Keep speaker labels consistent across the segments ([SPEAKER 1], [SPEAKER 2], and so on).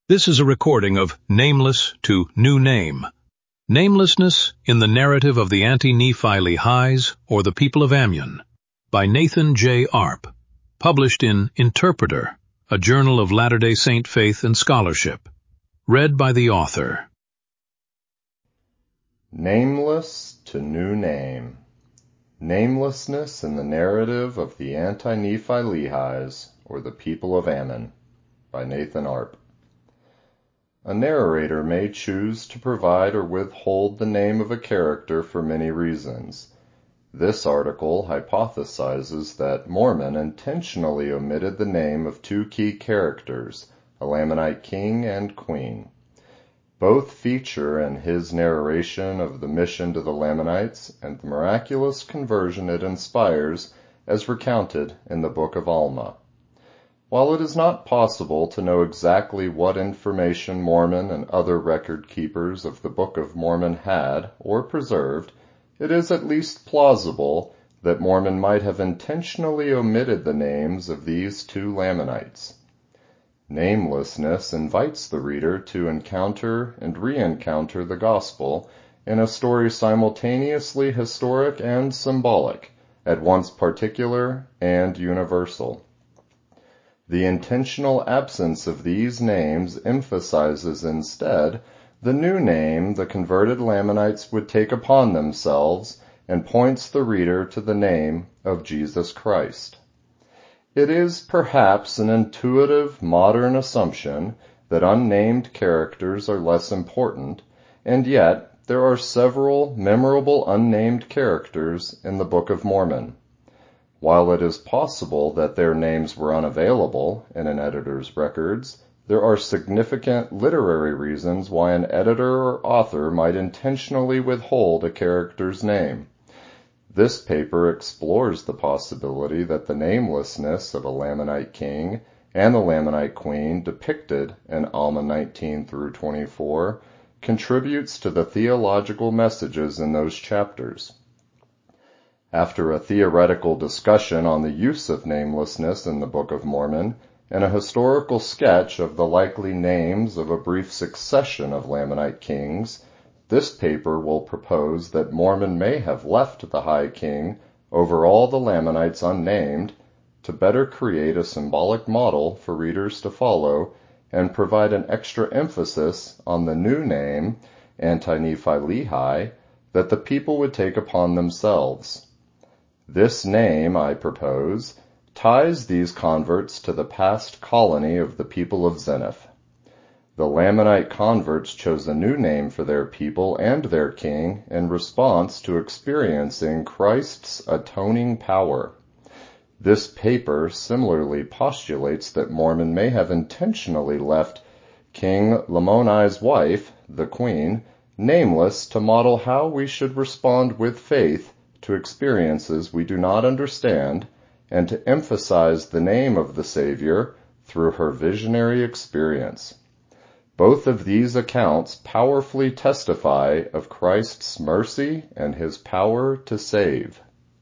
[SPEAKER 1] This is a recording of Nameless to New Name. Namelessness in the Narrative of the Anti-Nephi Lehis or the People of Ammon by Nathan J. Arp, published in Interpreter, a journal of Latter-day Saint faith and scholarship. Read by the author.
[SPEAKER 2] Nameless to New Name. Namelessness in the Narrative of the Anti-Nephi Lehis or the People of Ammon by Nathan Arp. A narrator may choose to provide or withhold the name of a character for many reasons. This article hypothesizes that Mormon intentionally omitted the name of two key characters, a Lamanite king and queen. Both feature in his narration of the mission to the Lamanites and the miraculous conversion it inspires as recounted in the Book of Alma. While it is not possible to know exactly what information Mormon and other record keepers of the Book of Mormon had or preserved, it is at least plausible that Mormon might have intentionally omitted the names of these two Lamanites. Namelessness invites the reader to encounter and re-encounter the gospel in a story simultaneously historic and symbolic, at once particular and universal. The intentional absence of these names emphasizes instead the new name the converted Lamanites would take upon themselves and points the reader to the name of Jesus Christ. It is perhaps an intuitive modern assumption that unnamed characters are less important, and yet there are several memorable unnamed characters in the Book of Mormon. While it is possible that their names were unavailable in an editor's records, there are significant literary reasons why an editor or author might intentionally withhold a character's name. This paper explores the possibility that the namelessness of a Lamanite king and the Lamanite queen depicted in Alma 19 through 24 contributes to the theological messages in those chapters. After a theoretical discussion on the use of namelessness in the Book of Mormon and a historical sketch of the likely names of a brief succession of Lamanite kings, this paper will propose that Mormon may have left the High King over all the Lamanites unnamed to better create a symbolic model for readers to follow and provide an extra emphasis on the new name, Anti-Nephi Lehi, that the people would take upon themselves. This name, I propose, ties these converts to the past colony of the people of Zeniff. The Lamanite converts chose a new name for their people and their king in response to experiencing Christ's atoning power. This paper similarly postulates that Mormon may have intentionally left King Lamoni's wife, the queen, nameless to model how we should respond with faith to experiences we do not understand and to emphasize the name of the Savior through her visionary experience. Both of these accounts powerfully testify of Christ's mercy and his power to save.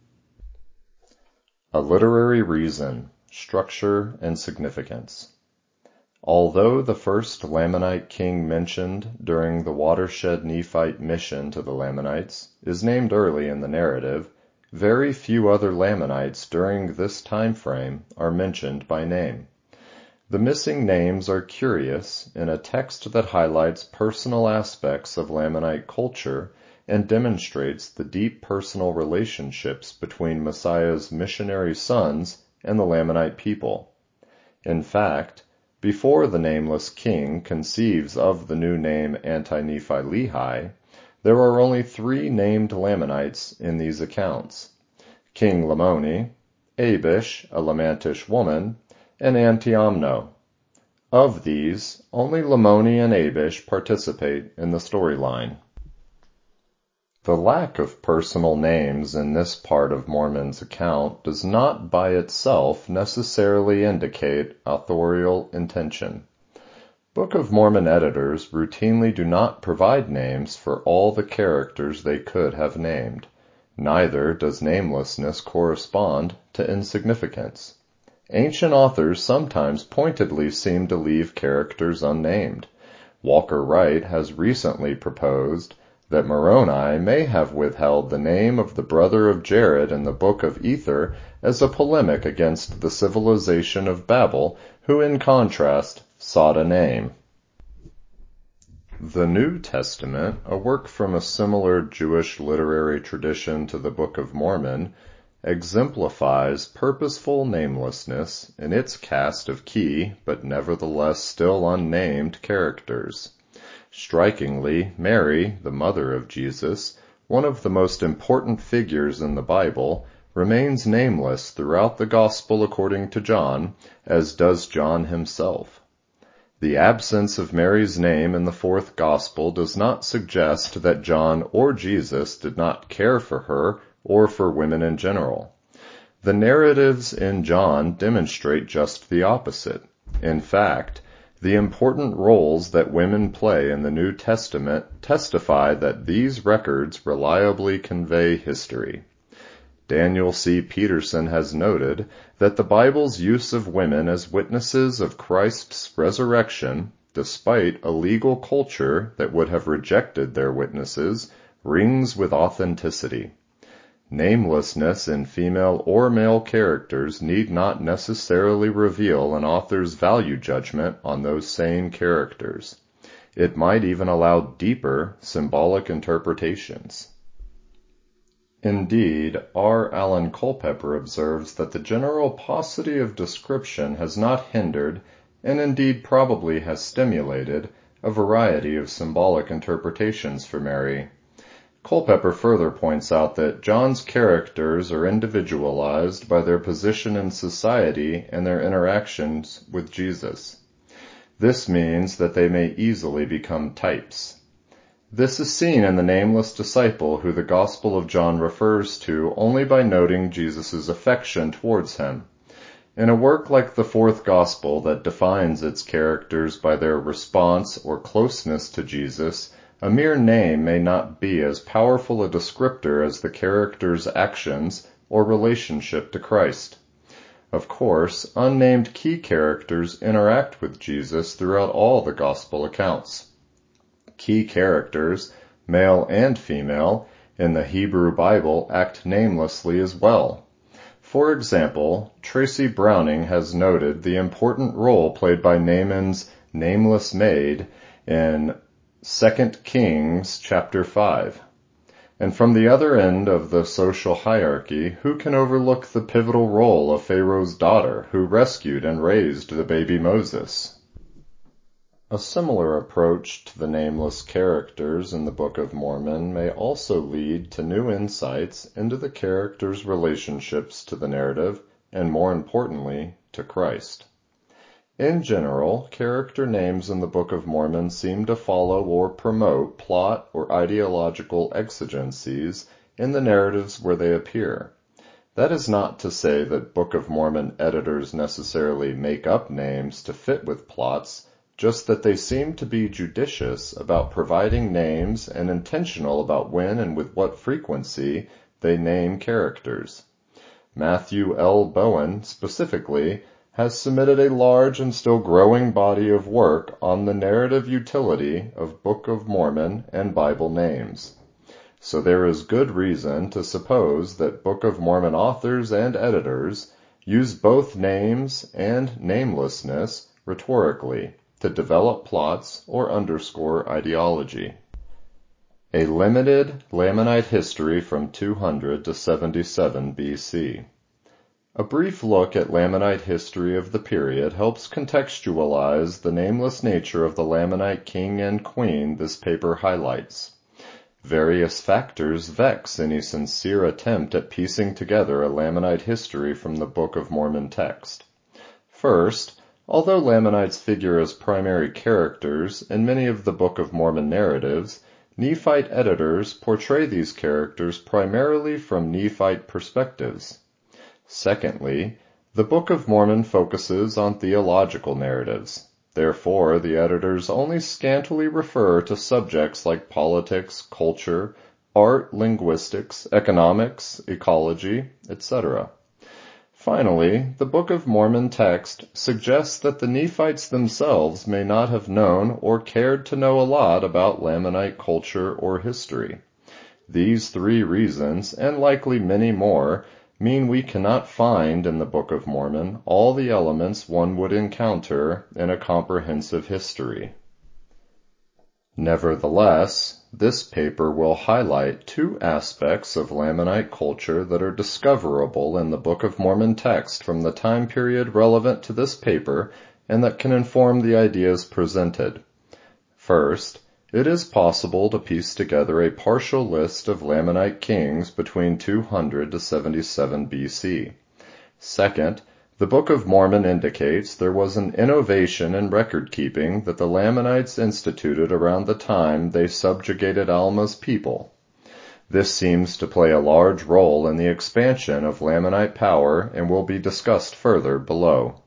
[SPEAKER 2] A literary reason, structure, and significance. Although the first Lamanite king mentioned during the watershed Nephite mission to the Lamanites is named early in the narrative, very few other Lamanites during this time frame are mentioned by name. The missing names are curious in a text that highlights personal aspects of Lamanite culture and demonstrates the deep personal relationships between Messiah's missionary sons and the Lamanite people. In fact, before the nameless king conceives of the new name Anti-Nephi Lehi, there are only 3 named Lamanites in these accounts: King Lamoni, Abish, a Lamantish woman, and Antiomno. Of these, only Lamoni and Abish participate in the storyline. The lack of personal names in this part of Mormon's account does not by itself necessarily indicate authorial intention. Book of Mormon editors routinely do not provide names for all the characters they could have named. Neither does namelessness correspond to insignificance. Ancient authors sometimes pointedly seem to leave characters unnamed. Walker Wright has recently proposed that Moroni may have withheld the name of the brother of Jared in the Book of Ether as a polemic against the civilization of Babel, who in contrast sought a name. The New Testament, a work from a similar Jewish literary tradition to the Book of Mormon, exemplifies purposeful namelessness in its cast of key, but nevertheless still unnamed, characters. Strikingly, Mary, the mother of Jesus, one of the most important figures in the Bible, remains nameless throughout the Gospel according to John, as does John himself. The absence of Mary's name in the fourth Gospel does not suggest that John or Jesus did not care for her or for women in general. The narratives in John demonstrate just the opposite. In fact, the important roles that women play in the New Testament testify that these records reliably convey history. Daniel C. Peterson has noted that the Bible's use of women as witnesses of Christ's resurrection, despite a legal culture that would have rejected their witnesses, rings with authenticity. Namelessness in female or male characters need not necessarily reveal an author's value judgment on those same characters. It might even allow deeper, symbolic interpretations. Indeed, R. Alan Culpeper observes that the general paucity of description has not hindered, and indeed probably has stimulated, a variety of symbolic interpretations for Mary. Culpeper further points out that John's characters are individualized by their position in society and their interactions with Jesus. This means that they may easily become types. This is seen in the nameless disciple who the Gospel of John refers to only by noting Jesus' affection towards him. In a work like the fourth Gospel that defines its characters by their response or closeness to Jesus, a mere name may not be as powerful a descriptor as the character's actions or relationship to Christ. Of course, unnamed key characters interact with Jesus throughout all the Gospel accounts. Key characters, male and female, in the Hebrew Bible act namelessly as well. For example, Tracy Browning has noted the important role played by Naaman's nameless maid in 2 Kings chapter 5. And from the other end of the social hierarchy, who can overlook the pivotal role of Pharaoh's daughter, who rescued and raised the baby Moses? A similar approach to the nameless characters in the Book of Mormon may also lead to new insights into the characters' relationships to the narrative, and more importantly, to Christ. In general, character names in the Book of Mormon seem to follow or promote plot or ideological exigencies in the narratives where they appear. That is not to say that Book of Mormon editors necessarily make up names to fit with plots, just that they seem to be judicious about providing names and intentional about when and with what frequency they name characters. Matthew L. Bowen, specifically, has submitted a large and still growing body of work on the narrative utility of Book of Mormon and Bible names. So there is good reason to suppose that Book of Mormon authors and editors use both names and namelessness rhetorically to develop plots or underscore ideology. A limited Lamanite history from 200 to 77 BC. A brief look at Lamanite history of the period helps contextualize the nameless nature of the Lamanite king and queen this paper highlights. Various factors vex any sincere attempt at piecing together a Lamanite history from the Book of Mormon text. First, although Lamanites figure as primary characters in many of the Book of Mormon narratives, Nephite editors portray these characters primarily from Nephite perspectives. Secondly, the Book of Mormon focuses on theological narratives. Therefore, the editors only scantily refer to subjects like politics, culture, art, linguistics, economics, ecology, etc. Finally, the Book of Mormon text suggests that the Nephites themselves may not have known or cared to know a lot about Lamanite culture or history. These three reasons, and likely many more, mean we cannot find in the Book of Mormon all the elements one would encounter in a comprehensive history. Nevertheless, this paper will highlight two aspects of Lamanite culture that are discoverable in the Book of Mormon text from the time period relevant to this paper and that can inform the ideas presented. First, it is possible to piece together a partial list of Lamanite kings between 200 to 77 BC. Second, the Book of Mormon indicates there was an innovation in record-keeping that the Lamanites instituted around the time they subjugated Alma's people. This seems to play a large role in the expansion of Lamanite power and will be discussed further below.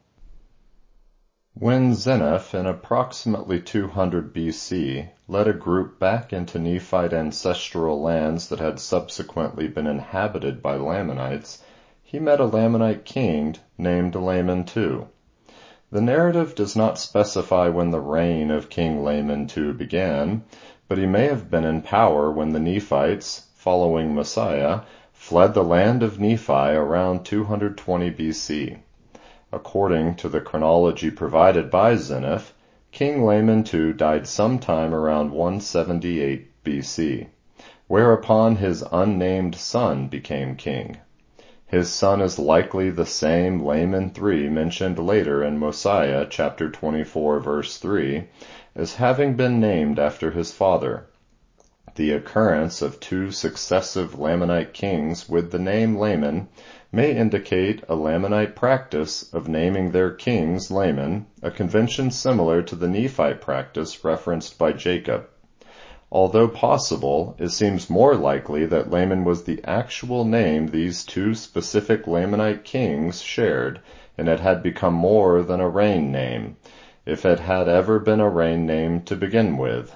[SPEAKER 2] When Zeniff, in approximately 200 BC, led a group back into Nephite ancestral lands that had subsequently been inhabited by Lamanites, he met a Lamanite king named Laman II. The narrative does not specify when the reign of King Laman II began, but he may have been in power when the Nephites, following Messiah, fled the land of Nephi around 220 BC. According to the chronology provided by Zeniff, King Laman II died sometime around 178 BC, whereupon his unnamed son became king. His son is likely the same Laman III mentioned later in Mosiah chapter 24 verse 3 as having been named after his father. The occurrence of two successive Lamanite kings with the name Laman may indicate a Lamanite practice of naming their kings Laman, a convention similar to the Nephite practice referenced by Jacob. Although possible, it seems more likely that Laman was the actual name these two specific Lamanite kings shared, and it had become more than a reign name, if it had ever been a reign name to begin with.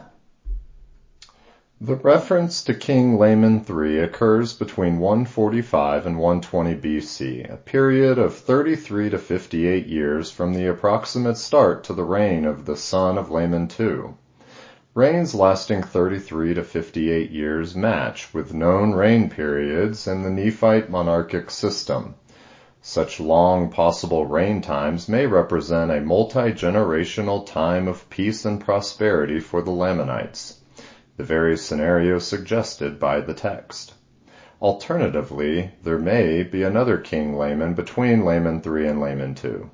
[SPEAKER 2] The reference to King Laman III occurs between 145 and 120 BC, a period of 33 to 58 years from the approximate start to the reign of the son of Laman II. Reigns lasting 33 to 58 years match with known reign periods in the Nephite monarchic system. Such long possible reign times may represent a multi-generational time of peace and prosperity for the Lamanites, the very scenario suggested by the text. Alternatively, there may be another King Laman between Laman III and Laman II.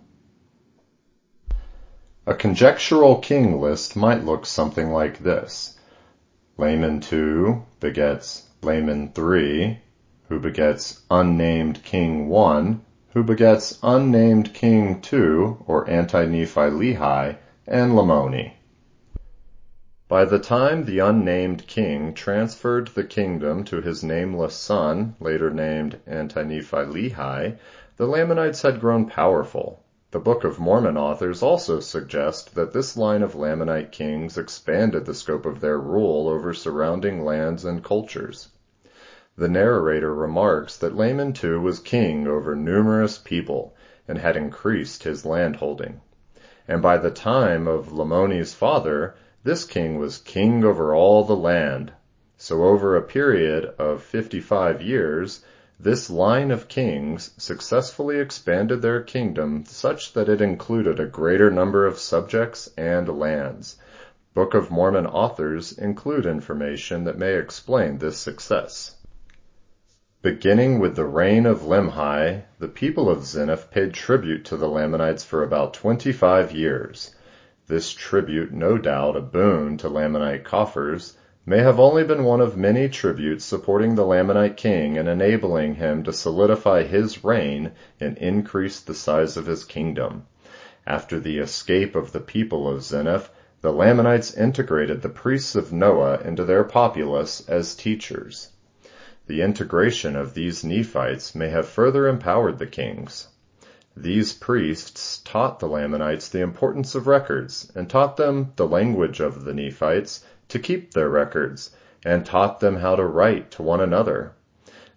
[SPEAKER 2] A conjectural king list might look something like this. Laman II begets Laman III, who begets unnamed King I, who begets unnamed King II, or Anti-Nephi-Lehi, and Lamoni. By the time the unnamed king transferred the kingdom to his nameless son, later named Anti-Nephi-Lehi, the Lamanites had grown powerful. The Book of Mormon authors also suggest that this line of Lamanite kings expanded the scope of their rule over surrounding lands and cultures. The narrator remarks that Laman II was king over numerous people and had increased his landholding. And by the time of Lamoni's father, this king was king over all the land. So over a period of 55 years, this line of kings successfully expanded their kingdom such that it included a greater number of subjects and lands. Book of Mormon authors include information that may explain this success. Beginning with the reign of Limhi, the people of Zeniff paid tribute to the Lamanites for about 25 years. This tribute, no doubt a boon to Lamanite coffers, may have only been one of many tributes supporting the Lamanite king and enabling him to solidify his reign and increase the size of his kingdom. After the escape of the people of Zeniff, the Lamanites integrated the priests of Noah into their populace as teachers. The integration of these Nephites may have further empowered the kings. These priests taught the Lamanites the importance of records and taught them the language of the Nephites to keep their records, and taught them how to write to one another.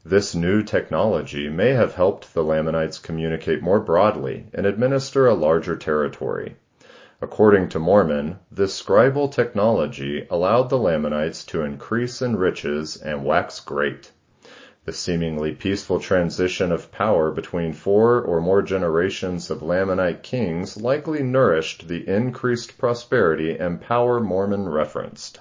[SPEAKER 2] This new technology may have helped the Lamanites communicate more broadly and administer a larger territory. According to Mormon, this scribal technology allowed the Lamanites to increase in riches and wax great. The seemingly peaceful transition of power between 4 or more generations of Lamanite kings likely nourished the increased prosperity and power Mormon referenced.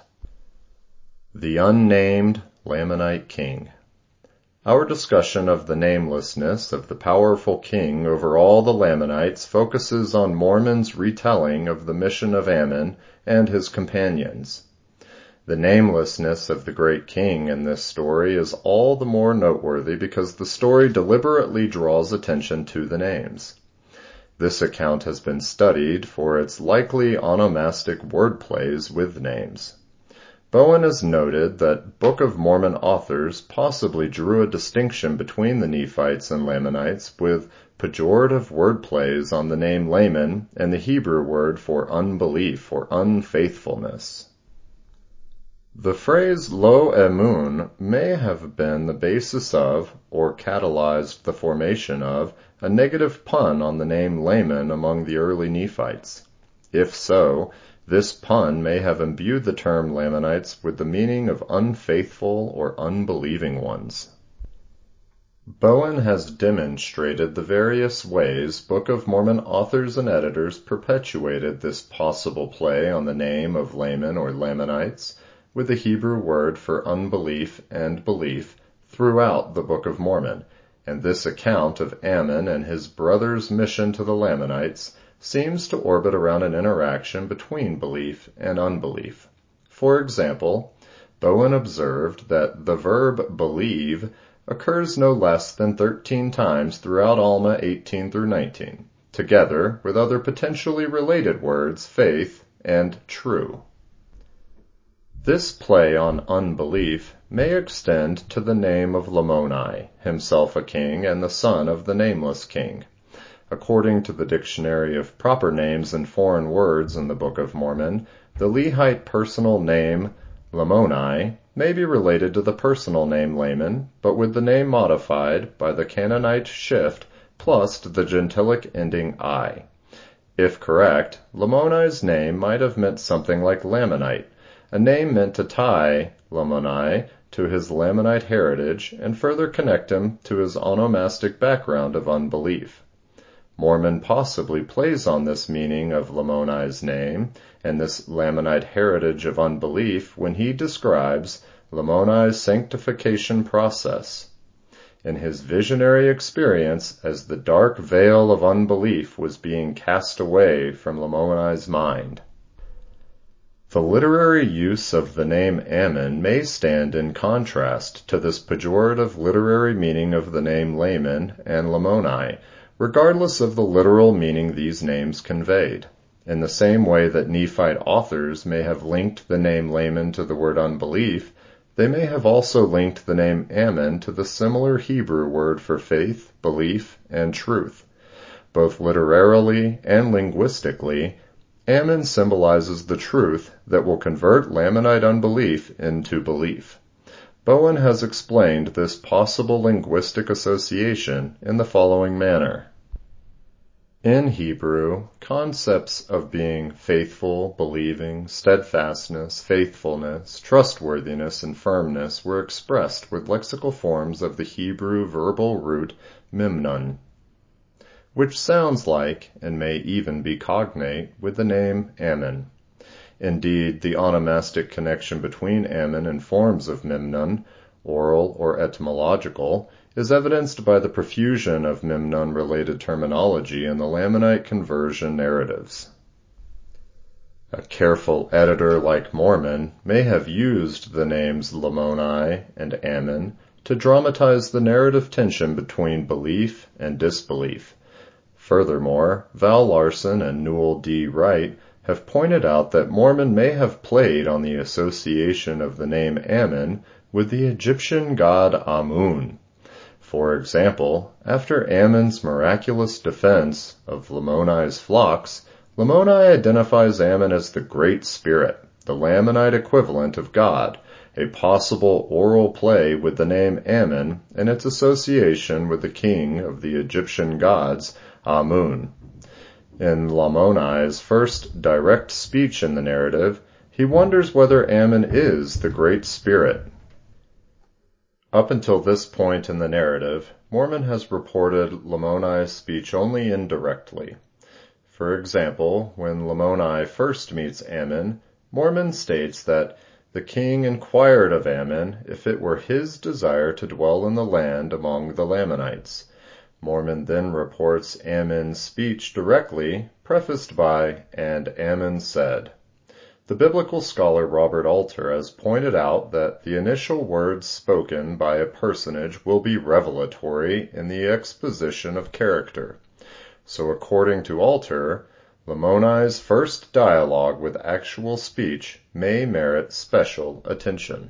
[SPEAKER 2] The unnamed Lamanite king. Our discussion of the namelessness of the powerful king over all the Lamanites focuses on Mormon's retelling of the mission of Ammon and his companions. The namelessness of the great king in this story is all the more noteworthy because the story deliberately draws attention to the names. This account has been studied for its likely onomastic wordplays with names. Bowen has noted that Book of Mormon authors possibly drew a distinction between the Nephites and Lamanites with pejorative wordplays on the name Laman and the Hebrew word for unbelief or unfaithfulness. The phrase lo emun may have been the basis of, or catalyzed the formation of, a negative pun on the name Laman among the early Nephites. If so, this pun may have imbued the term Lamanites with the meaning of unfaithful or unbelieving ones. Bowen has demonstrated the various ways Book of Mormon authors and editors perpetuated this possible play on the name of Laman or Lamanites with the Hebrew word for unbelief and belief throughout the Book of Mormon, and this account of Ammon and his brother's mission to the Lamanites seems to orbit around an interaction between belief and unbelief. For example, Bowen observed that the verb believe occurs no less than 13 times throughout Alma 18 through 19, together with other potentially related words, faith and true. This play on unbelief may extend to the name of Lamoni, himself a king and the son of the nameless king. According to the Dictionary of Proper Names and Foreign Words in the Book of Mormon, the Lehite personal name Lamoni may be related to the personal name Laman, but with the name modified by the Canaanite shift plus the gentilic ending I. If correct, Lamoni's name might have meant something like Lamanite, a name meant to tie Lamoni to his Lamanite heritage and further connect him to his onomastic background of unbelief. Mormon possibly plays on this meaning of Lamoni's name and this Lamanite heritage of unbelief when he describes Lamoni's sanctification process. In his visionary experience as the dark veil of unbelief was being cast away from Lamoni's mind. The literary use of the name Ammon may stand in contrast to this pejorative literary meaning of the name Laman and Lamoni, regardless of the literal meaning these names conveyed. In the same way that Nephite authors may have linked the name Laman to the word unbelief, they may have also linked the name Ammon to the similar Hebrew word for faith, belief, and truth. Both literarily and linguistically, Ammon symbolizes the truth that will convert Lamanite unbelief into belief. Bowen has explained this possible linguistic association in the following manner. In Hebrew, concepts of being faithful, believing, steadfastness, faithfulness, trustworthiness, and firmness were expressed with lexical forms of the Hebrew verbal root memnon, which sounds like, and may even be cognate, with the name Ammon. Indeed, the onomastic connection between Ammon and forms of memnon, oral or etymological, is evidenced by the profusion of memnon-related terminology in the Lamanite conversion narratives. A careful editor like Mormon may have used the names Lamoni and Ammon to dramatize the narrative tension between belief and disbelief. Furthermore, Val Larson and Newell D. Wright have pointed out that Mormon may have played on the association of the name Ammon with the Egyptian god Amun. For example, after Ammon's miraculous defense of Lamoni's flocks, Lamoni identifies Ammon as the Great Spirit, the Lamanite equivalent of God, a possible oral play with the name Ammon and its association with the king of the Egyptian gods, Amun. In Lamoni's first direct speech in the narrative, he wonders whether Ammon is the Great Spirit. Up until this point in the narrative, Mormon has reported Lamoni's speech only indirectly. For example, when Lamoni first meets Ammon, Mormon states that the king inquired of Ammon if it were his desire to dwell in the land among the Lamanites. Mormon then reports Ammon's speech directly, prefaced by, "And Ammon said." The biblical scholar Robert Alter has pointed out that the initial words spoken by a personage will be revelatory in the exposition of character. So according to Alter, Lamoni's first dialogue with actual speech may merit special attention.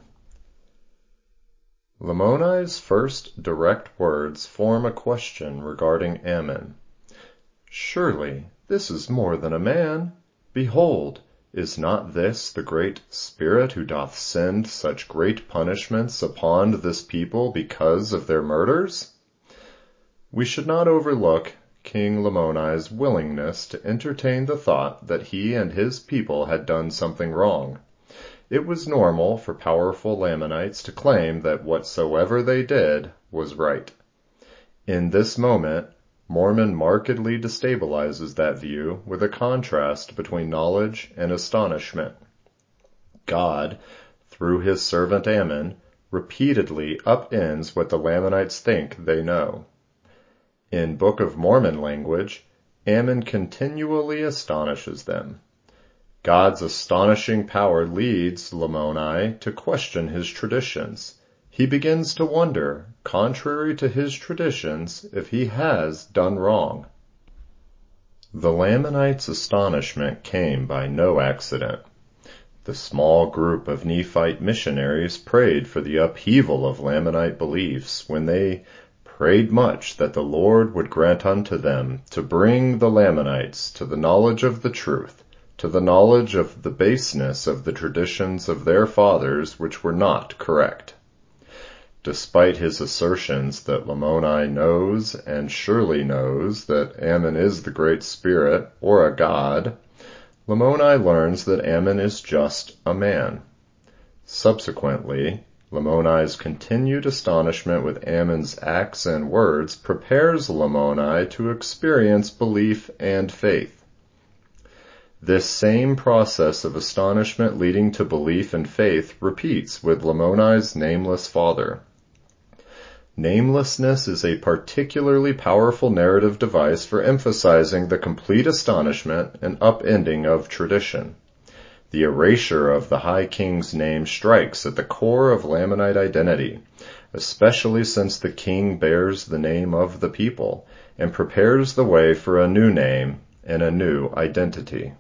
[SPEAKER 2] Lamoni's first direct words form a question regarding Ammon. "Surely this is more than a man. Behold, is not this the Great Spirit who doth send such great punishments upon this people because of their murders?" We should not overlook King Lamoni's willingness to entertain the thought that he and his people had done something wrong. It was normal for powerful Lamanites to claim that whatsoever they did was right. In this moment, Mormon markedly destabilizes that view with a contrast between knowledge and astonishment. God, through his servant Ammon, repeatedly upends what the Lamanites think they know. In Book of Mormon language, Ammon continually astonishes them. God's astonishing power leads Lamoni to question his traditions. He begins to wonder, contrary to his traditions, if he has done wrong. The Lamanites' astonishment came by no accident. The small group of Nephite missionaries prayed for the upheaval of Lamanite beliefs when they prayed much that the Lord would grant unto them to bring the Lamanites to the knowledge of the truth, to the knowledge of the baseness of the traditions of their fathers which were not correct. Despite his assertions that Lamoni knows and surely knows that Ammon is the Great Spirit or a god, Lamoni learns that Ammon is just a man. Subsequently, Lamoni's continued astonishment with Ammon's acts and words prepares Lamoni to experience belief and faith. This same process of astonishment leading to belief and faith repeats with Lamoni's nameless father. Namelessness is a particularly powerful narrative device for emphasizing the complete astonishment and upending of tradition. The erasure of the High King's name strikes at the core of Lamanite identity, especially since the king bears the name of the people and prepares the way for a new name and a new identity.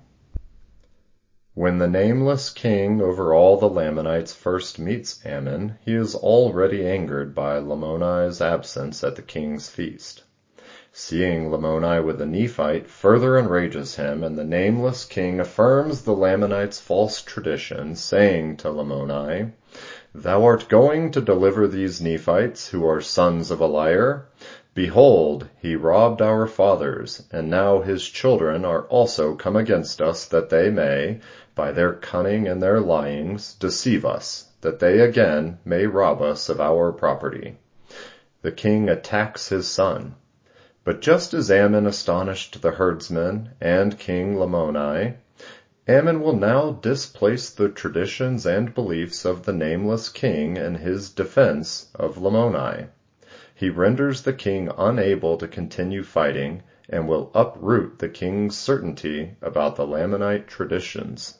[SPEAKER 2] When the nameless king over all the Lamanites first meets Ammon, he is already angered by Lamoni's absence at the king's feast. Seeing Lamoni with a Nephite further enrages him, and the nameless king affirms the Lamanites' false tradition, saying to Lamoni, "Thou art going to deliver these Nephites, who are sons of a liar? Behold, he robbed our fathers, and now his children are also come against us, that they may, by their cunning and their lyings, deceive us, that they again may rob us of our property." The king attacks his son. But just as Ammon astonished the herdsmen and King Lamoni, Ammon will now displace the traditions and beliefs of the nameless king in his defense of Lamoni. He renders the king unable to continue fighting and will uproot the king's certainty about the Lamanite traditions.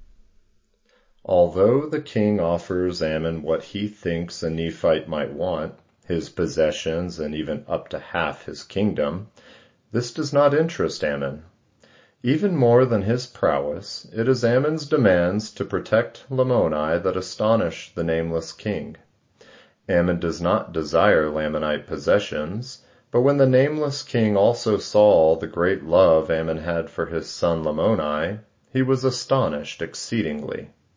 [SPEAKER 2] Although the king offers Ammon what he thinks a Nephite might want, his possessions and even up to half his kingdom, this does not interest Ammon. Even more than his prowess, it is Ammon's demands to protect Lamoni that astonish the nameless king. Ammon does not desire Lamanite possessions, but when the nameless king also saw the great love Ammon had for his son Lamoni, he was astonished exceedingly.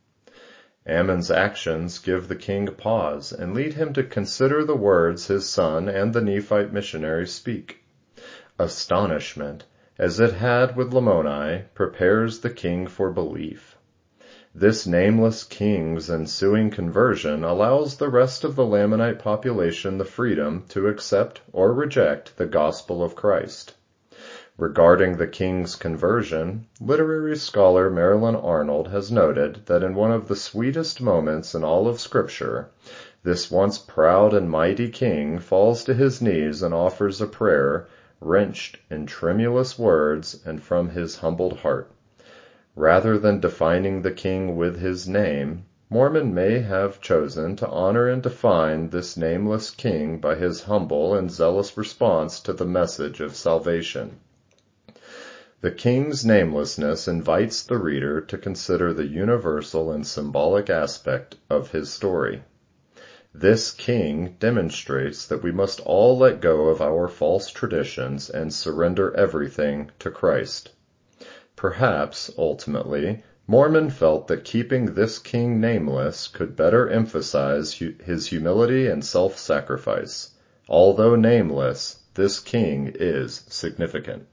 [SPEAKER 2] Ammon's actions give the king pause and lead him to consider the words his son and the Nephite missionary speak. Astonishment, as it had with Lamoni, prepares the king for belief. This nameless king's ensuing conversion allows the rest of the Lamanite population the freedom to accept or reject the gospel of Christ. Regarding the king's conversion, literary scholar Marilyn Arnold has noted that in one of the sweetest moments in all of Scripture, this once proud and mighty king falls to his knees and offers a prayer wrenched in tremulous words and from his humbled heart. Rather than defining the king with his name, Mormon may have chosen to honor and define this nameless king by his humble and zealous response to the message of salvation. The king's namelessness invites the reader to consider the universal and symbolic aspect of his story. This king demonstrates that we must all let go of our false traditions and surrender everything to Christ. Perhaps, ultimately, Mormon felt that keeping this king nameless could better emphasize his humility and self-sacrifice. Although nameless, this king is significant.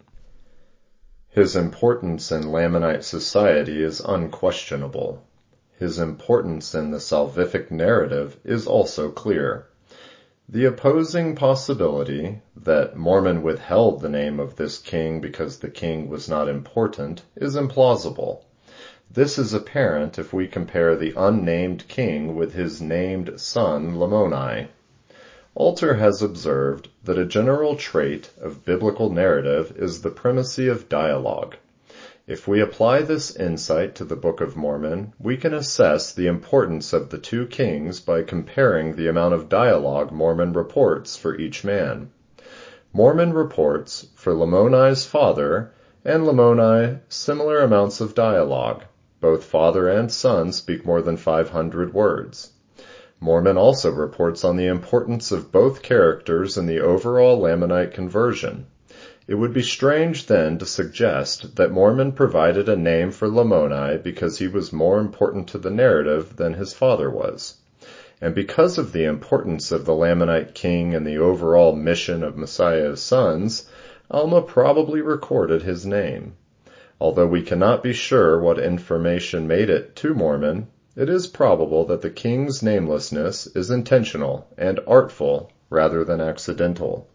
[SPEAKER 2] His importance in Lamanite society is unquestionable. His importance in the salvific narrative is also clear. The opposing possibility that Mormon withheld the name of this king because the king was not important is implausible. This is apparent if we compare the unnamed king with his named son Lamoni. Alter has observed that a general trait of biblical narrative is the primacy of dialogue. If we apply this insight to the Book of Mormon, we can assess the importance of the two kings by comparing the amount of dialogue Mormon reports for each man. Mormon reports for Lamoni's father and Lamoni similar amounts of dialogue. Both father and son speak more than 500 words. Mormon also reports on the importance of both characters in the overall Lamanite conversion. It would be strange then to suggest that Mormon provided a name for Lamoni because he was more important to the narrative than his father was. And because of the importance of the Lamanite king and the overall mission of Messiah's sons, Alma probably recorded his name. Although we cannot be sure what information made it to Mormon, it is probable that the king's namelessness is intentional and artful rather than accidental.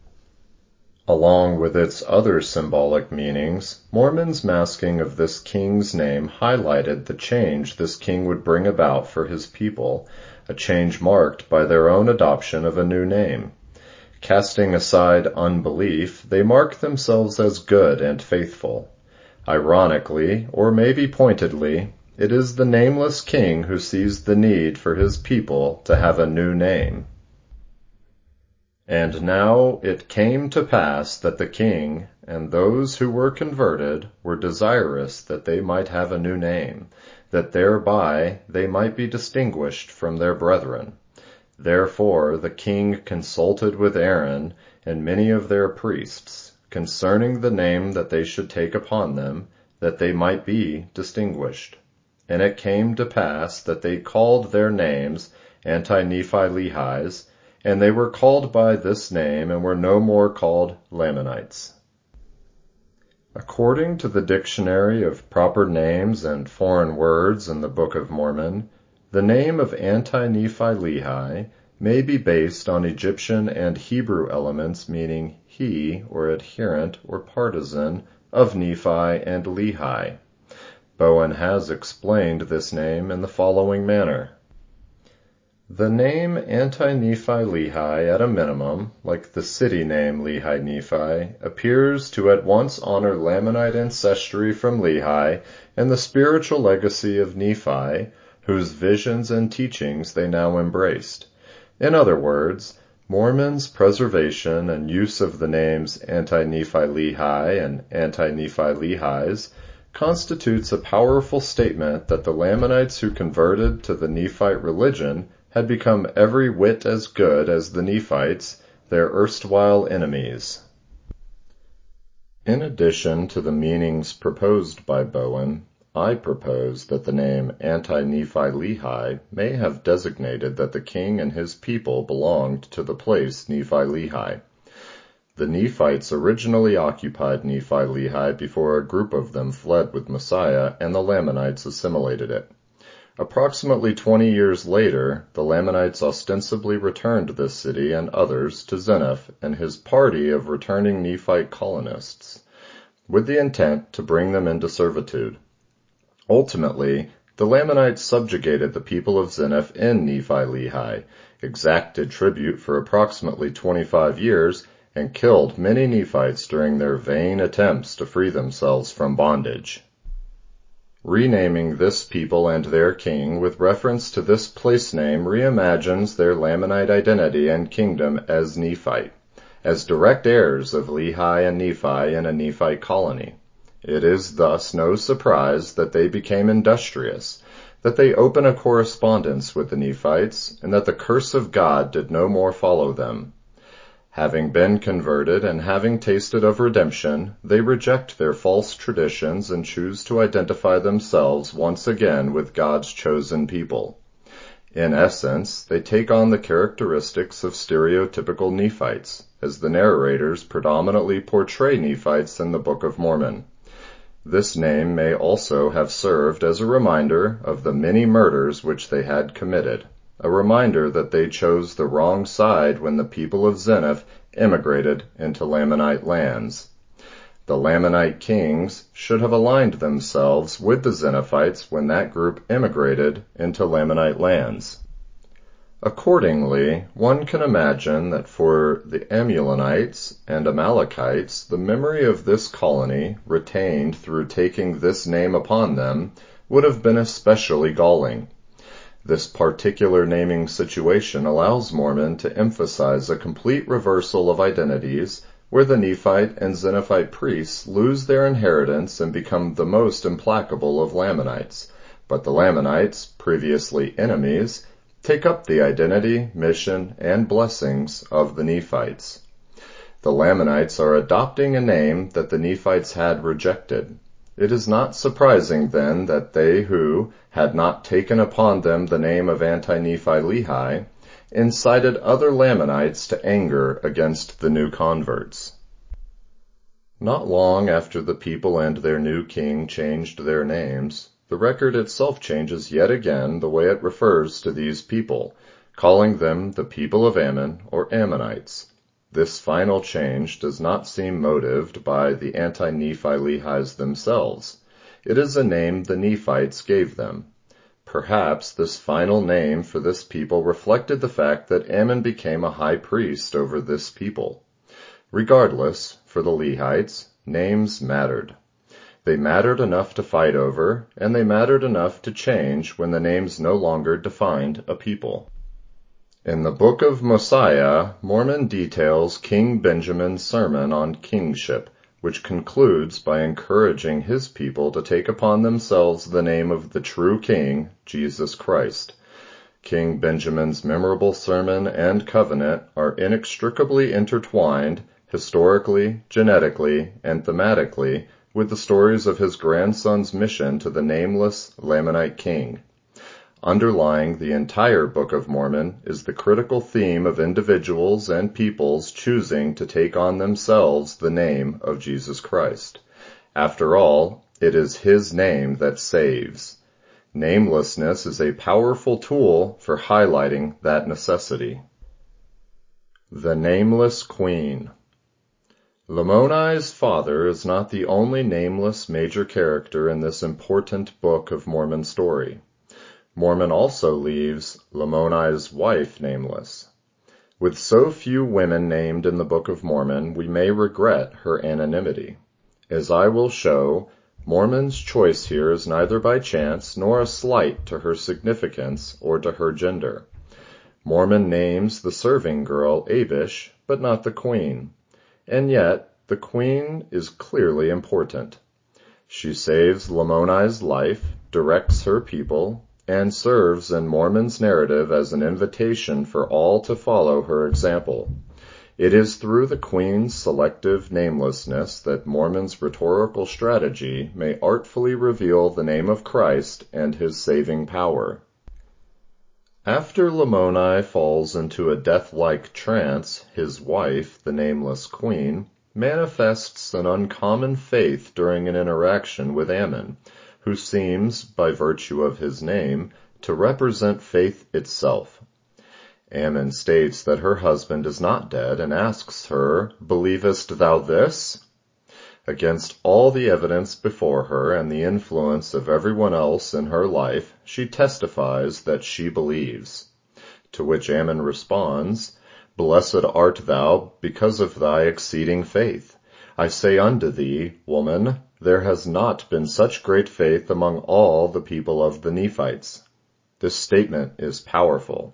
[SPEAKER 2] Along with its other symbolic meanings, Mormon's masking of this king's name highlighted the change this king would bring about for his people, a change marked by their own adoption of a new name. Casting aside unbelief, they mark themselves as good and faithful. Ironically, or maybe pointedly, it is the nameless king who sees the need for his people to have a new name. And now it came to pass that the king and those who were converted were desirous that they might have a new name, that thereby they might be distinguished from their brethren. Therefore the king consulted with Aaron and many of their priests concerning the name that they should take upon them, that they might be distinguished. And it came to pass that they called their names Anti-Nephi-Lehi's, and they were called by this name and were no more called Lamanites. According to the Dictionary of Proper Names and Foreign Words in the Book of Mormon, the name of Anti-Nephi-Lehi may be based on Egyptian and Hebrew elements meaning he, or adherent, or partisan, of Nephi and Lehi. Bowen has explained this name in the following manner. The name Anti-Nephi-Lehi, at a minimum, like the city name Lehi-Nephi, appears to at once honor Lamanite ancestry from Lehi and the spiritual legacy of Nephi, whose visions and teachings they now embraced. In other words, Mormon's preservation and use of the names Anti-Nephi-Lehi and Anti-Nephi-Lehi's constitutes a powerful statement that the Lamanites who converted to the Nephite religion had become every whit as good as the Nephites, their erstwhile enemies. In addition to the meanings proposed by Bowen, I propose that the name Anti-Nephi-Lehi may have designated that the king and his people belonged to the place Nephi-Lehi. The Nephites originally occupied Nephi-Lehi before a group of them fled with Messiah and the Lamanites assimilated it. Approximately 20 years later, the Lamanites ostensibly returned this city and others to Zeniff and his party of returning Nephite colonists, with the intent to bring them into servitude. Ultimately, the Lamanites subjugated the people of Zeniff in Nephi-Lehi, exacted tribute for approximately 25 years, and killed many Nephites during their vain attempts to free themselves from bondage. Renaming this people and their king with reference to this place name reimagines their Lamanite identity and kingdom as Nephite, as direct heirs of Lehi and Nephi in a Nephite colony. It is thus no surprise that they became industrious, that they open a correspondence with the Nephites, and that the curse of God did no more follow them. Having been converted and having tasted of redemption, they reject their false traditions and choose to identify themselves once again with God's chosen people. In essence, they take on the characteristics of stereotypical Nephites, as the narrators predominantly portray Nephites in the Book of Mormon. This name may also have served as a reminder of the many murders which they had committed, a reminder that they chose the wrong side when the people of Zeniff immigrated into Lamanite lands. The Lamanite kings should have aligned themselves with the Zeniphites when that group immigrated into Lamanite lands. Accordingly, one can imagine that for the Amulonites and Amalekites, the memory of this colony, retained through taking this name upon them, would have been especially galling. This particular naming situation allows Mormon to emphasize a complete reversal of identities, where the Nephite and Zeniphite priests lose their inheritance and become the most implacable of Lamanites, but the Lamanites, previously enemies, take up the identity, mission, and blessings of the Nephites. The Lamanites are adopting a name that the Nephites had rejected. It is not surprising, then, that they who had not taken upon them the name of Anti-Nephi-Lehi incited other Lamanites to anger against the new converts. Not long after the people and their new king changed their names, the record itself changes yet again the way it refers to these people, calling them the people of Ammon or Ammonites. This final change does not seem motived by the Anti-Nephi-Lehis themselves. It is a name the Nephites gave them. Perhaps this final name for this people reflected the fact that Ammon became a high priest over this people. Regardless, for the Lehites, names mattered. They mattered enough to fight over, and they mattered enough to change when the names no longer defined a people. In the Book of Mosiah, Mormon details King Benjamin's sermon on kingship, which concludes by encouraging his people to take upon themselves the name of the true king, Jesus Christ. King Benjamin's memorable sermon and covenant are inextricably intertwined, historically, genetically, and thematically, with the stories of his grandson's mission to the nameless Lamanite king. Underlying the entire Book of Mormon is the critical theme of individuals and peoples choosing to take on themselves the name of Jesus Christ. After all, it is his name that saves. Namelessness is a powerful tool for highlighting that necessity. The Nameless Queen. Lamoni's father is not the only nameless major character in this important Book of Mormon story. Mormon also leaves Lamoni's wife nameless. With so few women named in the Book of Mormon, we may regret her anonymity. As I will show, Mormon's choice here is neither by chance nor a slight to her significance or to her gender. Mormon names the serving girl Abish, but not the queen. And yet, the queen is clearly important. She saves Lamoni's life, directs her people, and serves in Mormon's narrative as an invitation for all to follow her example. It is through the queen's selective namelessness that Mormon's rhetorical strategy may artfully reveal the name of Christ and his saving power. After Lamoni falls into a death-like trance, his wife, the nameless queen, manifests an uncommon faith during an interaction with Ammon, who seems, by virtue of his name, to represent faith itself. Ammon states that her husband is not dead and asks her, "Believest thou this?" Against all the evidence before her and the influence of everyone else in her life, she testifies that she believes. To which Ammon responds, "Blessed art thou because of thy exceeding faith. I say unto thee, woman, there has not been such great faith among all the people of the Nephites." This statement is powerful.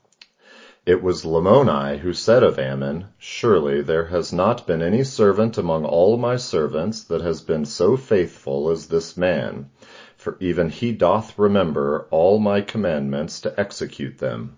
[SPEAKER 2] It was Lamoni who said of Ammon, "Surely there has not been any servant among all my servants that has been so faithful as this man, for even he doth remember all my commandments to execute them."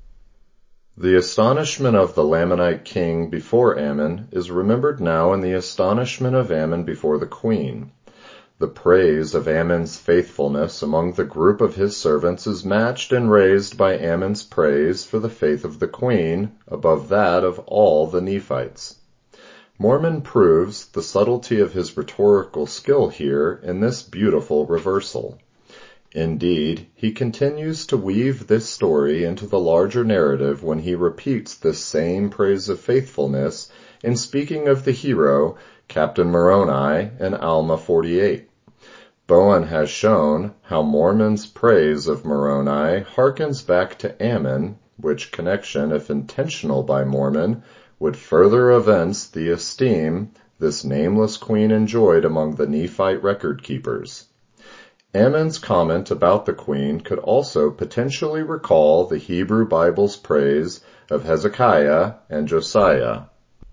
[SPEAKER 2] The astonishment of the Lamanite king before Ammon is remembered now in the astonishment of Ammon before the queen. The praise of Ammon's faithfulness among the group of his servants is matched and raised by Ammon's praise for the faith of the queen above that of all the Nephites. Mormon proves the subtlety of his rhetorical skill here in this beautiful reversal. Indeed, he continues to weave this story into the larger narrative when he repeats this same praise of faithfulness in speaking of the hero, Captain Moroni, in Alma 48. Bowen has shown how Mormon's praise of Moroni harkens back to Ammon, which connection, if intentional by Mormon, would further evince the esteem this nameless queen enjoyed among the Nephite record keepers. Ammon's comment about the queen could also potentially recall the Hebrew Bible's praise of Hezekiah and Josiah.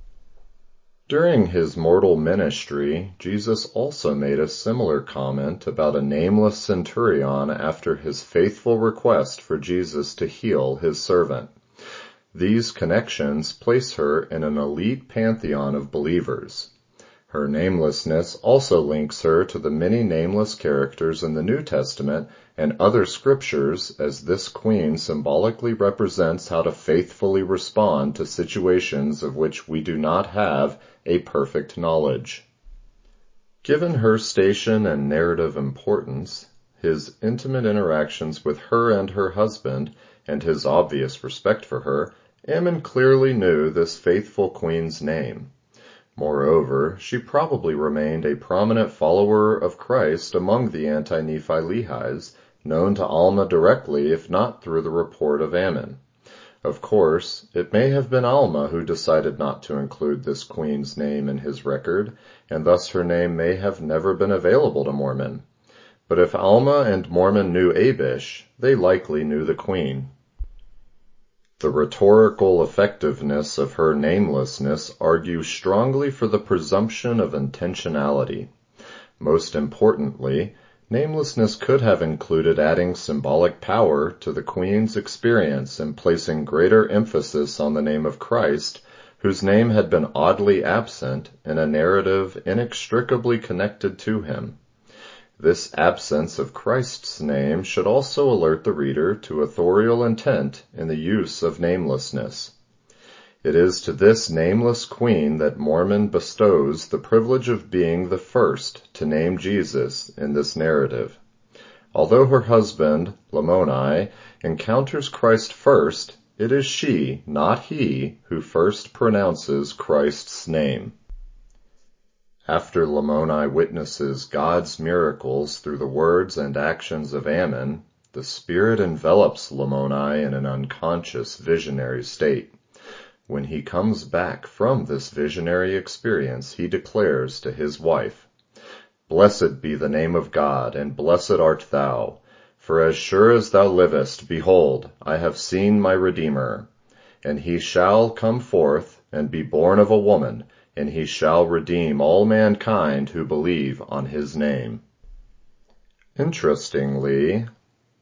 [SPEAKER 2] During his mortal ministry, Jesus also made a similar comment about a nameless centurion after his faithful request for Jesus to heal his servant. These connections place her in an elite pantheon of believers. Her namelessness also links her to the many nameless characters in the New Testament and other scriptures, as this queen symbolically represents how to faithfully respond to situations of which we do not have a perfect knowledge. Given her station and narrative importance, his intimate interactions with her and her husband, and his obvious respect for her, Ammon clearly knew this faithful queen's name. Moreover, she probably remained a prominent follower of Christ among the anti-Nephi Lehis, known to Alma directly if not through the report of Ammon. Of course, it may have been Alma who decided not to include this queen's name in his record, and thus her name may have never been available to Mormon. But if Alma and Mormon knew Abish, they likely knew the queen. The rhetorical effectiveness of her namelessness argues strongly for the presumption of intentionality. Most importantly, namelessness could have included adding symbolic power to the queen's experience and placing greater emphasis on the name of Christ, whose name had been oddly absent in a narrative inextricably connected to him. This absence of Christ's name should also alert the reader to authorial intent in the use of namelessness. It is to this nameless queen that Mormon bestows the privilege of being the first to name Jesus in this narrative. Although her husband, Lamoni, encounters Christ first, it is she, not he, who first pronounces Christ's name. After Lamoni witnesses God's miracles through the words and actions of Ammon, the Spirit envelops Lamoni in an unconscious visionary state. When he comes back from this visionary experience, he declares to his wife, "Blessed be the name of God, and blessed art thou. For as sure as thou livest, behold, I have seen my Redeemer. And he shall come forth, and be born of a woman, and he shall redeem all mankind who believe on his name." Interestingly,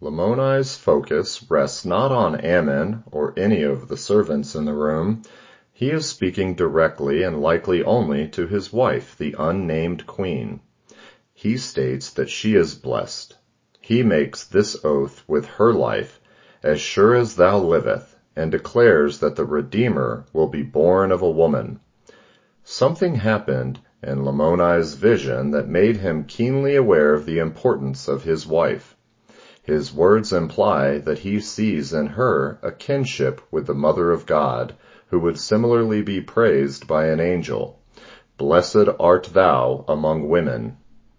[SPEAKER 2] Lamoni's focus rests not on Ammon or any of the servants in the room. He is speaking directly and likely only to his wife, the unnamed queen. He states that she is blessed. He makes this oath with her life, as sure as thou liveth, and declares that the Redeemer will be born of a woman. Something happened in Lamoni's vision that made him keenly aware of the importance of his wife. His words imply that he sees in her a kinship with the Mother of God, who would similarly be praised by an angel. Blessed art thou among women.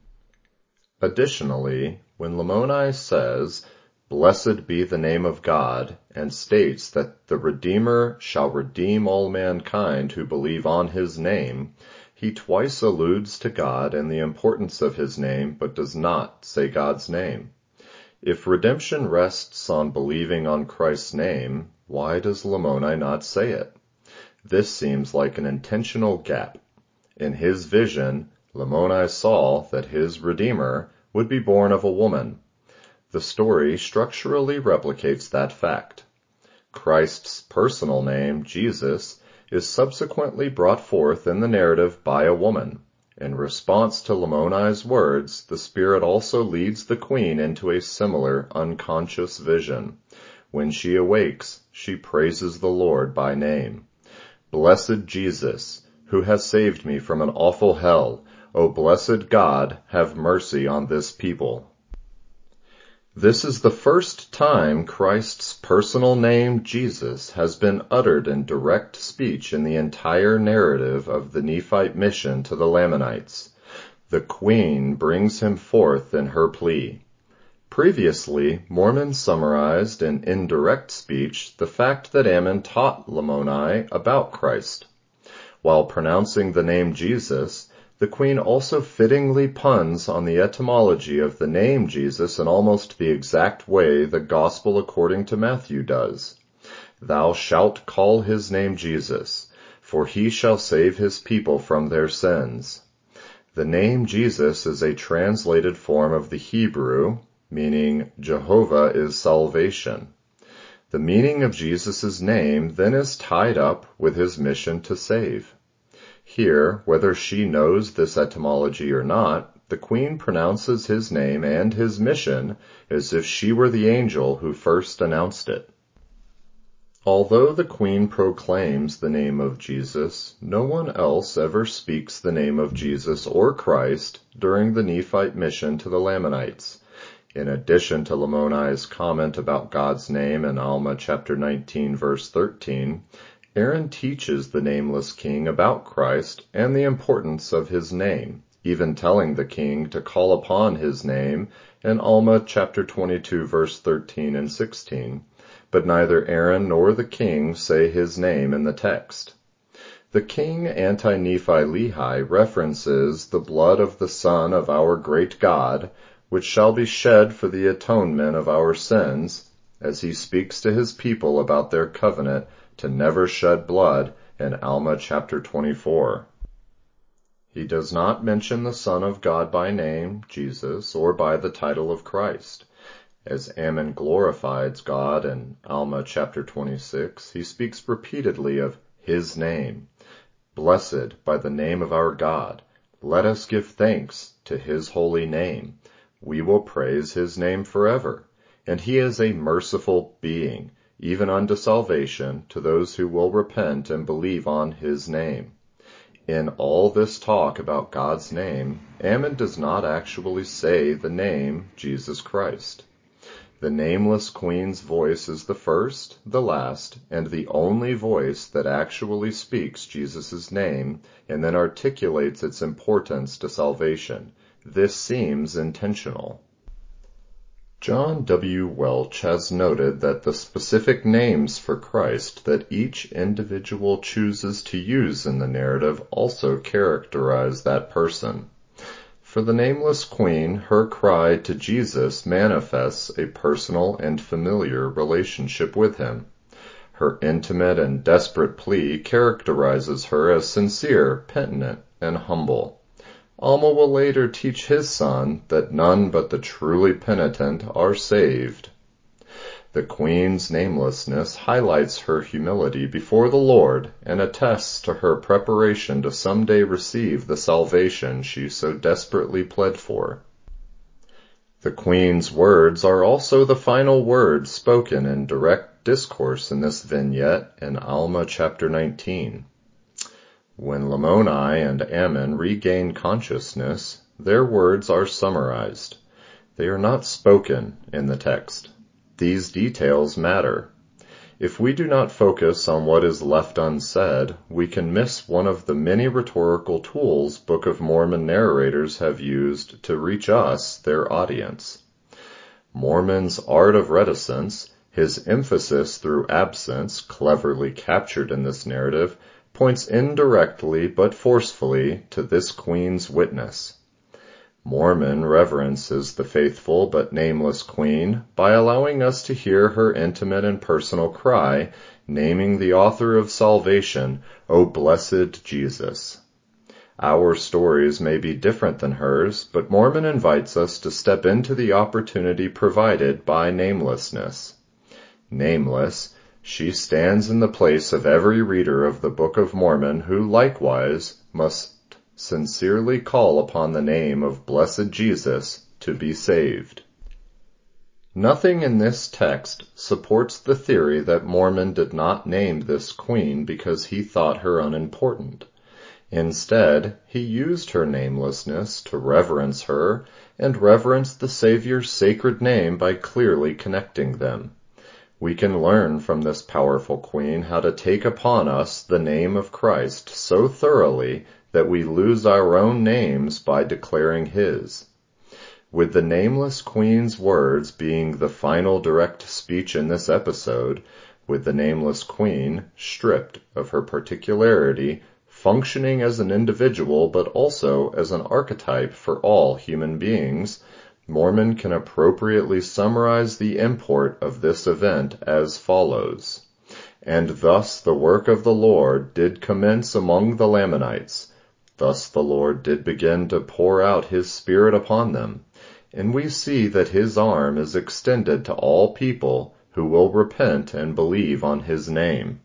[SPEAKER 2] Additionally, when Lamoni says, Blessed be the name of God, and states that the Redeemer shall redeem all mankind who believe on his name, he twice alludes to God and the importance of his name, but does not say God's name. If redemption rests on believing on Christ's name, why does Lamoni not say it? This seems like an intentional gap. In his vision, Lamoni saw that his Redeemer would be born of a woman. The story structurally replicates that fact. Christ's personal name, Jesus, is subsequently brought forth in the narrative by a woman. In response to Lamoni's words, the Spirit also leads the queen into a similar unconscious vision. When she awakes, she praises the Lord by name. Blessed Jesus, who has saved me from an awful hell, O blessed God, have mercy on this people. This is the first time Christ's personal name, Jesus, has been uttered in direct speech in the entire narrative of the Nephite mission to the Lamanites. The queen brings him forth in her plea. Previously, Mormons summarized in indirect speech the fact that Ammon taught Lamoni about Christ. While pronouncing the name Jesus, the queen also fittingly puns on the etymology of the name Jesus in almost the exact way the Gospel according to Matthew does. Thou shalt call his name Jesus, for he shall save his people from their sins. The name Jesus is a translated form of the Hebrew, meaning Jehovah is salvation. The meaning of Jesus' name then is tied up with his mission to save. Here, whether she knows this etymology or not, the queen pronounces his name and his mission as if she were the angel who first announced it. Although the queen proclaims the name of Jesus, no one else ever speaks the name of Jesus or Christ during the Nephite mission to the Lamanites. In addition to Lamoni's comment about God's name in Alma chapter 19 verse 13, Aaron teaches the nameless king about Christ and the importance of his name, even telling the king to call upon his name in Alma chapter 22 verse 13 and 16, but neither Aaron nor the king say his name in the text. The king Anti-Nephi-Lehi references the blood of the Son of our great God, which shall be shed for the atonement of our sins, as he speaks to his people about their covenant to never shed blood in Alma chapter 24. He does not mention the Son of God by name, Jesus, or by the title of Christ. As Ammon glorifies God in Alma chapter 26, he speaks repeatedly of his name. Blessed by the name of our God, let us give thanks to his holy name. We will praise his name forever, and he is a merciful being, even unto salvation to those who will repent and believe on his name. In all this talk about God's name, Ammon does not actually say the name Jesus Christ. The nameless queen's voice is the first, the last, and the only voice that actually speaks Jesus' name and then articulates its importance to salvation. This seems intentional. John W. Welch has noted that the specific names for Christ that each individual chooses to use in the narrative also characterize that person. For the nameless queen, her cry to Jesus manifests a personal and familiar relationship with him. Her intimate and desperate plea characterizes her as sincere, penitent, and humble. Alma will later teach his son that none but the truly penitent are saved. The queen's namelessness highlights her humility before the Lord and attests to her preparation to someday receive the salvation she so desperately pled for. The queen's words are also the final words spoken in direct discourse in this vignette in Alma chapter 19. When Lamoni and Ammon regain consciousness, their words are summarized. They are not spoken in the text. These details matter. If we do not focus on what is left unsaid, we can miss one of the many rhetorical tools Book of Mormon narrators have used to reach us, their audience. Mormon's art of reticence, his emphasis through absence, cleverly captured in this narrative, points indirectly but forcefully to this queen's witness. Mormon reverences the faithful but nameless queen by allowing us to hear her intimate and personal cry, naming the author of salvation, O blessed Jesus. Our stories may be different than hers, but Mormon invites us to step into the opportunity provided by namelessness. Nameless, she stands in the place of every reader of the Book of Mormon who likewise must sincerely call upon the name of blessed Jesus to be saved. Nothing in this text supports the theory that Mormon did not name this queen because he thought her unimportant. Instead, he used her namelessness to reverence her and reverence the Savior's sacred name by clearly connecting them. We can learn from this powerful queen how to take upon us the name of Christ so thoroughly that we lose our own names by declaring his. With the nameless queen's words being the final direct speech in this episode, with the nameless queen, stripped of her particularity, functioning as an individual but also as an archetype for all human beings, Mormon can appropriately summarize the import of this event as follows. And thus the work of the Lord did commence among the Lamanites. Thus the Lord did begin to pour out his Spirit upon them, and we see that his arm is extended to all people who will repent and believe on his name.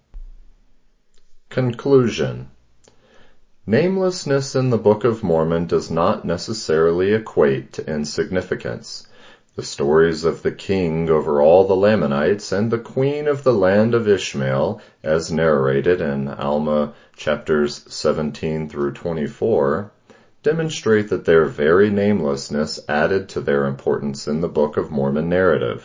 [SPEAKER 2] Conclusion. Namelessness in the Book of Mormon does not necessarily equate to insignificance. The stories of the king over all the Lamanites and the queen of the land of Ishmael, as narrated in Alma chapters 17 through 24, demonstrate that their very namelessness added to their importance in the Book of Mormon narrative.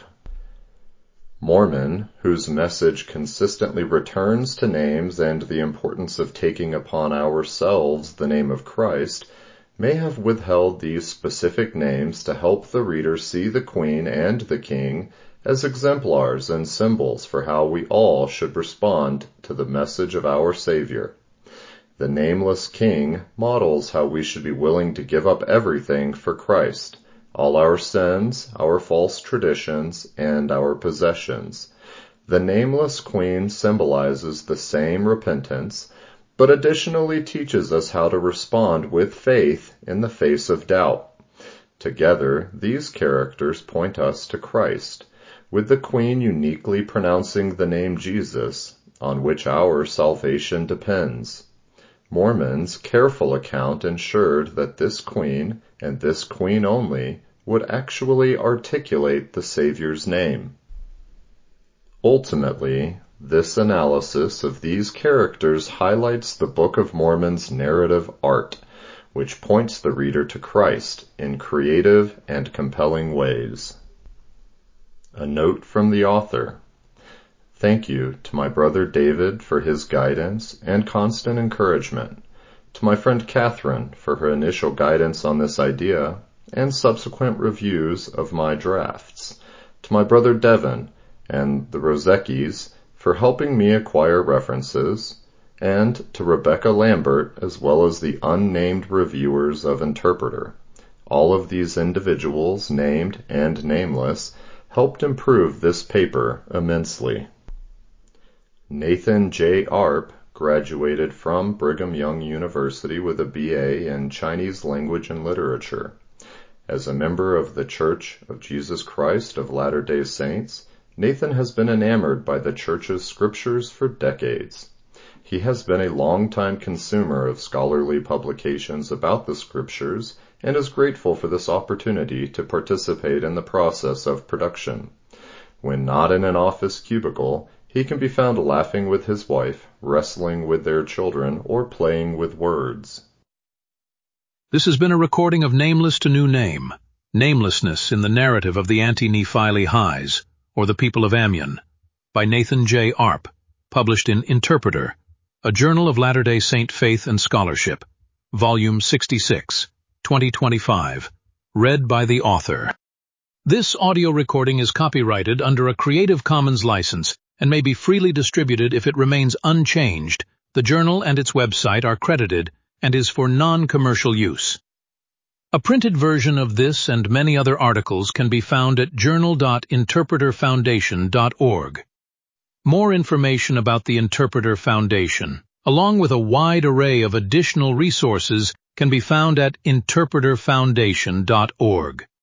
[SPEAKER 2] Mormon, whose message consistently returns to names and the importance of taking upon ourselves the name of Christ, may have withheld these specific names to help the reader see the queen and the king as exemplars and symbols for how we all should respond to the message of our Savior. The nameless king models how we should be willing to give up everything for Christ, all our sins, our false traditions, and our possessions. The nameless queen symbolizes the same repentance, but additionally teaches us how to respond with faith in the face of doubt. Together, these characters point us to Christ, with the queen uniquely pronouncing the name Jesus, on which our salvation depends. Mormon's careful account ensured that this queen, and this queen only, would actually articulate the Savior's name. Ultimately, this analysis of these characters highlights the Book of Mormon's narrative art, which points the reader to Christ in creative and compelling ways. A note from the author. Thank you to my brother David for his guidance and constant encouragement, to my friend Catherine for her initial guidance on this idea and subsequent reviews of my drafts, to my brother Devin and the Roseckis for helping me acquire references, and to Rebecca Lambert as well as the unnamed reviewers of Interpreter. All of these individuals, named and nameless, helped improve this paper immensely. Nathan J. Arp graduated from Brigham Young University with a BA in Chinese Language and Literature. As a member of the Church of Jesus Christ of Latter-day Saints, Nathan has been enamored by the Church's scriptures for decades. He has been a long-time consumer of scholarly publications about the Scriptures and is grateful for this opportunity to participate in the process of production. When not in an office cubicle, he can be found laughing with his wife, wrestling with their children, or playing with words.
[SPEAKER 1] This has been a recording of Nameless to New Name, Namelessness in the Narrative of the Anti-Nephi Lehi's, or the People of Amyon, by Nathan J. Arp, published in Interpreter, a Journal of Latter-day Saint Faith and Scholarship, Volume 66, 2025, read by the author. This audio recording is copyrighted under a Creative Commons license and may be freely distributed if it remains unchanged. The journal and its website are credited and is for non-commercial use. A printed version of this and many other articles can be found at journal.interpreterfoundation.org. More information about the Interpreter Foundation, along with a wide array of additional resources, can be found at interpreterfoundation.org.